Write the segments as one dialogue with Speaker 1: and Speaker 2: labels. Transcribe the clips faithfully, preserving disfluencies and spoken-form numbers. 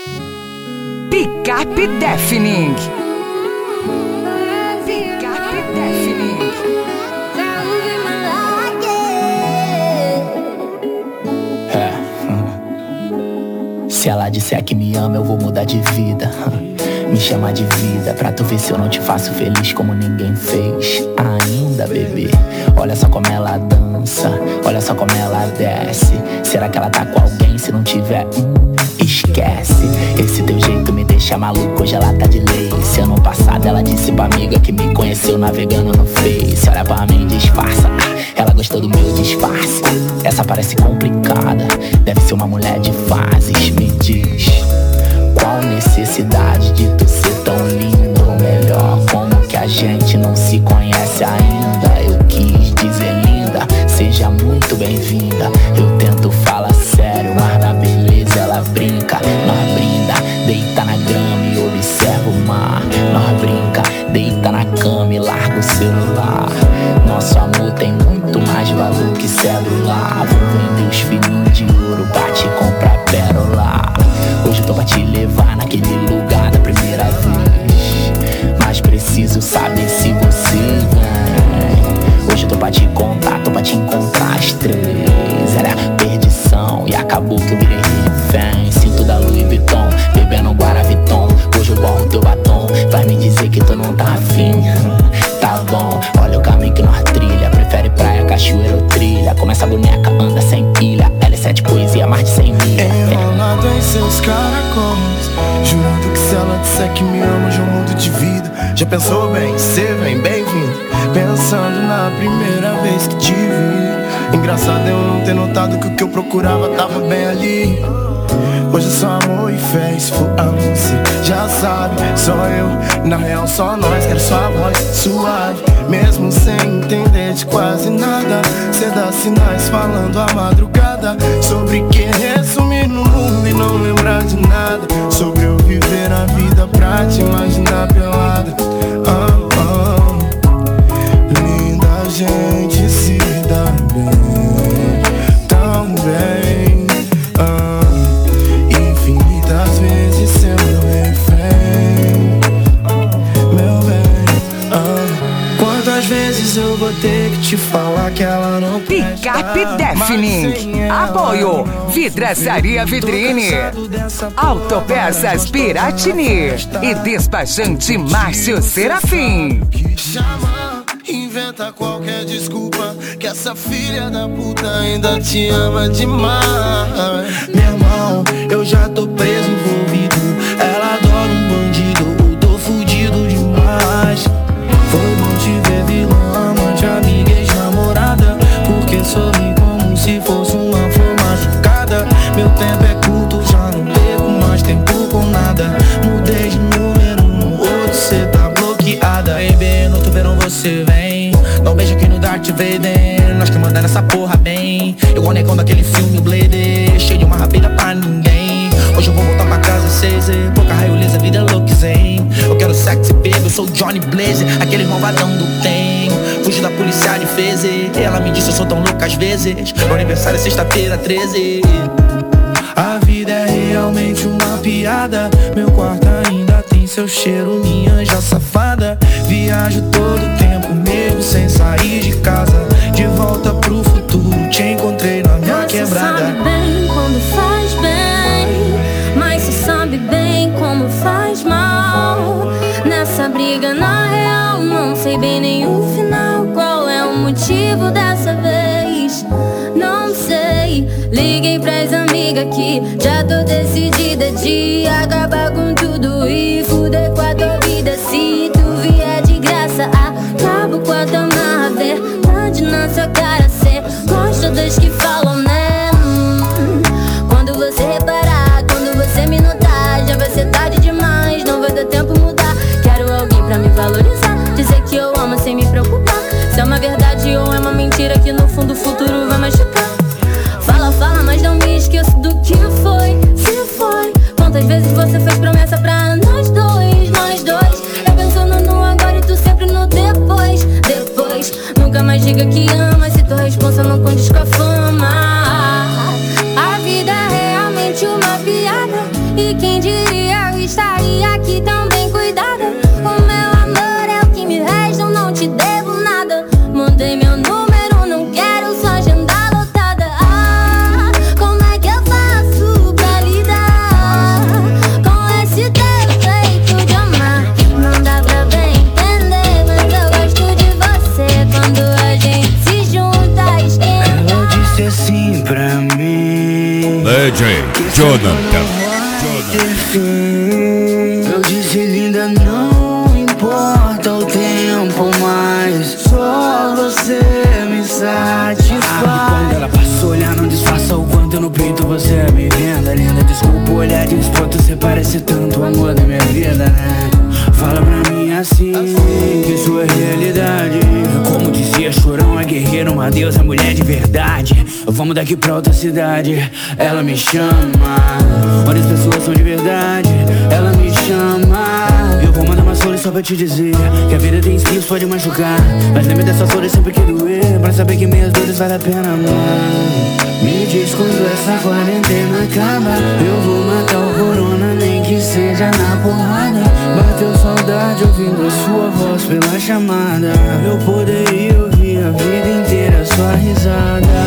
Speaker 1: Picape Deafening. Picape Deafening.
Speaker 2: É. Se ela disser que me ama, eu vou mudar de vida. Me chama de vida pra tu ver se eu não te faço feliz como ninguém fez ainda, bebê. Olha só como ela dança, olha só como ela desce. Será que ela tá com alguém? Se não tiver, hum, esquece. Esse teu jeito me deixa maluco, hoje ela tá de lace. Ano passado ela disse pra amiga que me conheceu navegando no Face. Olha pra mim, disfarça, ela gostou do meu disfarce. Essa parece complicada, deve ser uma mulher de fases. Me diz, qual necessidade de tu ser tão lindo? Ou melhor, como que a gente não se conhece ainda? Eu quis dizer linda, seja muito bem-vinda. Eu tento falar sério, mas na beleza ela brinca. Nós brinda, deita na grama e observa o mar. Nós brinca, deita na cama e larga o celular. Nosso amor tem muito mais valor que celular. Vou vender os filhinhos de ouro pra te comprar pérola. Hoje eu tô pra te levar naquele lugar da primeira vez, mas preciso saber se você vem. Hoje eu tô pra te contar, tô pra te encontrar às três. Era perdição e acabou que eu virei refém. Cinto da Louis Vuitton, bebendo Guaraviton. Hoje eu borro teu batom, vai me dizer que tu não tá afim. Tá bom, olha o caminho que nós trilha. Prefere praia, cachoeira ou trilha. Como essa boneca anda sem pilha. L sete poesia, mais de cem milha.
Speaker 3: Enrolado em seus caracóis, jurando que se ela disser que me ama, eu mudo de vida. Já pensou bem? Cê vem, bem-vindo. Pensando na primeira vez que te vi. Engraçado eu não ter notado que o que eu procurava tava bem ali. Hoje é só amor e fé, se for a você já sabe, só eu, na real só nós. Quero sua voz suave, mesmo sem entender de quase nada. Cê dá sinais falando a madrugada sobre que resumir no mundo e não lembrar de nada. Sobre eu viver a vida pra te imaginar pelada. ah, ah. Linda, a gente se dá bem, tão bem. Infinitas vezes ser meu refém, meu bem. ah. Quantas vezes eu vou ter que te falar que ela não presta?
Speaker 1: Picape Deafening. Apoio Vidraçaria Vitrine, Autopeças Piratini e Despachante Márcio Serafim.
Speaker 3: Chama, inventa qualquer desculpa, que essa filha da puta ainda te ama demais. Meu irmão, eu já tô preso, envolvido. Ela adora um bandido, eu tô fudido demais. Foi bom te ver vilã, amante, amiga, ex-namorada. Porque sorri como se fosse uma flor machucada. Meu tempo é curto, já não perco mais tempo com nada. Mudei de número, no outro cê tá bloqueada. Baby, no outro verão você vem, dá um beijo aqui no Darth Vader. Nós que manda nessa porra bem, igual o negão daquele filme Blade, cheio de uma rapida pra ninguém. Hoje eu vou voltar pra casa seis, pouca raio lisa, vida é louca zen. Eu quero sexy baby, eu sou Johnny Blaze, aquele malvadão do tem. Fugi da polícia de feze, ela me disse eu sou tão louca às vezes. Meu aniversário é sexta-feira treze. A vida é realmente uma piada. Meu quarto ainda tem seu cheiro, minha anja safada. Viajo todo tempo mesmo sem sair de casa. De volta pro futuro, te encontrei na minha
Speaker 4: Você
Speaker 3: quebrada.
Speaker 4: sabe bem quando faz bem, mas você sabe bem como faz mal. Nessa briga na real, não sei bem nem o final. Qual é o motivo dessa vez? Não sei. Liguei pras amigas que já tô decidida de acabar com tudo e fuder com a tua vida. Se tu vier de graça, acabo com a tua má verdade na sua cara. Cê gosta das que falam, né? Hum, quando você reparar, quando você me notar, já vai ser tarde demais, não vai dar tempo mudar. Quero alguém pra me valorizar, dizer que eu amo sem me preocupar. Se é uma verdade ou é uma mentira que no fundo o futuro vai machucar. Fala, fala, mas não me esqueço do que foi, se foi. Quantas vezes você fez promessa pra nós dois, nós dois. Eu pensando no agora e tu sempre no depois, depois. Nunca mais diga que ama, se tua responsa não condiz com a fama. E quem diria eu estaria aqui tão bem cuidada. O meu amor é o que me resta, eu não te devo nada. Mandei meu número, não quero sua agenda lotada. Ah, como é que eu faço pra lidar com esse teu jeito de amar? Não dá pra bem entender, mas eu gosto de você. Quando a gente se junta, esquenta.
Speaker 3: Ela disse assim pra mim:
Speaker 5: D J Jonathan.
Speaker 3: Eu disse, linda, não importa o tempo, mas só você me satisfaz. Ah, quando ela passa a olhar, não disfarça o quanto no peito você é bem-vinda. Linda, desculpa o olhar de espanto, você parece tanto o amor da minha vida, né? Fala pra mim assim, que sua realidade, como dizia Chorão, é guerreira, uma deusa, mulher de verdade. Vamos daqui pra outra cidade, ela me chama. Onde as pessoas são de verdade, ela me chama. Eu vou mandar uma flores só pra te dizer que a vida tem espinhos, pode machucar, mas lembre dessas flores sempre que doer, pra saber que minhas dores vale a pena, mano. Me diz quando essa quarentena acaba, eu vou matar o corona, nem que seja na porrada. Bateu saudade ouvindo a sua voz pela chamada. Eu poderia ouvir a vida inteira sua risada.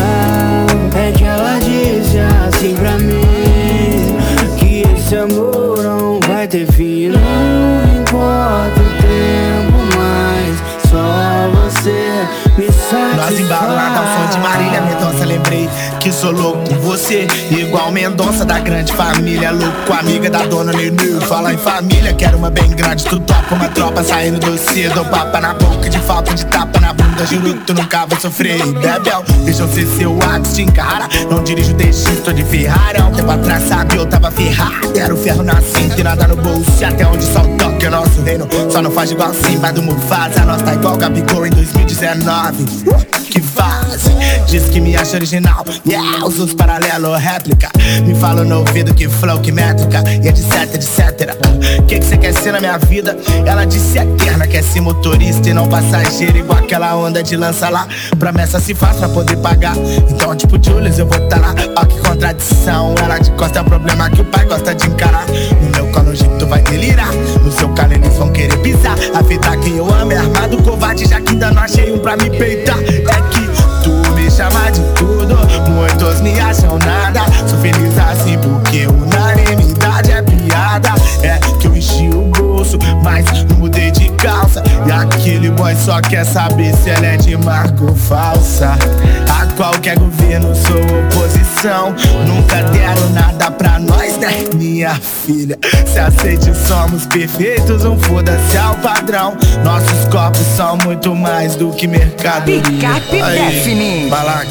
Speaker 3: É que ela disse assim pra mim, que esse amor não vai ter fim. Não importa o tempo, mas só você me satisfaz.
Speaker 6: Nós embalamos ao som de Marília Mendonça, lembrei que sou louco com você, igual Mendonça da grande família. Louco, amiga da dona Nenê. Fala em família, quero uma bem grande. Tu topa uma tropa saindo do cedo. Dou papa na boca de falta de tapa na bunda. Juro que tu nunca vai sofrer, bebel. Deixa eu ser seu ato, te encara. Não dirijo D X, tô de Ferrari. Há um tempo atrás, sabe, eu tava ferrado. Era o ferro na cinta e nada no bolso. E até onde o sol toca é nosso reino. Só não faz igual Simba do Mufasa. Nós tá igual Gabigol em dois mil e dezenove. Que fase, diz que me acha original. Yeah, os outros paralelo, réplica. Me fala no ouvido que flow, que métrica. E etc, etcétera. Que que cê quer ser na minha vida? Ela disse eterna, quer ser motorista e não passageiro. Igual aquela onda de lança lá. Promessa se faz pra poder pagar. Então tipo Julius eu vou tá lá. Ó que contradição, ela de costa é o problema que o pai gosta de encarar. No meu colo o jeito vai delirar. No seu calo eles vão querer pisar. Afetar quem eu amo é armado, covarde. Já que ainda não achei um pra me peitar. É que tu me chama de tudo, muitos me acham nada. Sou feliz assim porque unanimidade é piada. É que eu enchi o bolso, mas não mudei de calça. E aquele boy só quer saber se ela é de marca ou falsa. A qualquer governo sou oposição. Nunca deram nada pra nós, né, minha filha? Se aceite, somos perfeitos, não foda-se ao padrão. Nossos corpos são muito mais do que mercadoria.
Speaker 1: Picape Define.
Speaker 6: Balak,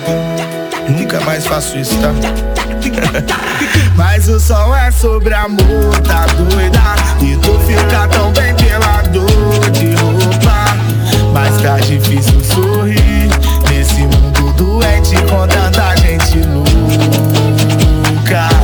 Speaker 6: nunca mais faço isso, tá? Mas o som é sobre amor, tá doida? E tu fica tão bem pela dor de roupa. Mas tá difícil sorrir nesse mundo doente com tanta gente louca.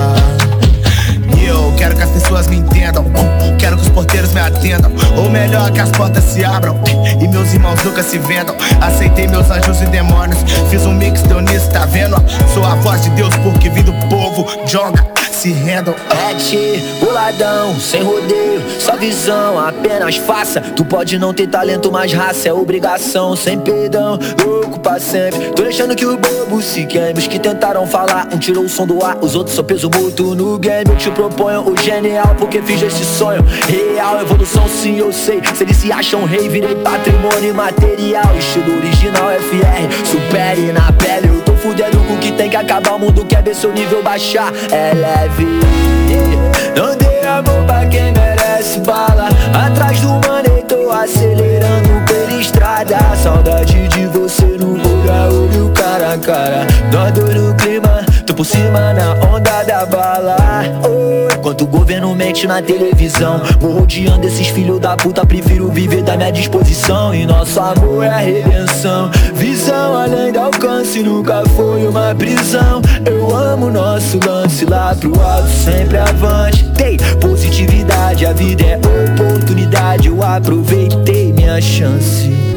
Speaker 6: E eu quero que as pessoas me entendam, quero que os porteiros me atendam, ou melhor, que as portas se abram e meus irmãos nunca se vendam. Aceitei meus anjos e demônios, fiz um mix teu nisso, tá vendo? Sou a voz de Deus porque vim do povo, joga, se rendam.
Speaker 2: Mete, boladão, sem rodeio, só visão, apenas faça. Tu pode não ter talento, mas raça é obrigação. Sem perdão, louco pra sempre. Tô deixando que o bobo se queime. Os que tentaram falar, um tirou o som do ar, os outros só peso morto no game. Eu te proponho o genial, porque fiz esse sonho real. Evolução sim, eu sei, se eles se acham rei, virei patrimônio imaterial. Estilo original F R, supere na pele. Eu tô fudendo com o que tem que acabar. O mundo quer ver seu nível baixar, é leve. Não dê amor pra quem merece bala. Atrás do maneiro tô acelerando pela estrada. Saudade de você no lugar, olho cara a cara. Nós dois no clima, tô por cima na onda da bala. Oh, enquanto o governo mente na televisão, vou rodeando esses filhos da puta. Prefiro viver da minha disposição. E nosso amor é a redenção. Visão além do alcance, nunca foi uma prisão. Eu amo nosso lance lá pro alto, sempre avante. Tem positividade, a vida é oportunidade. Eu aproveitei minha chance.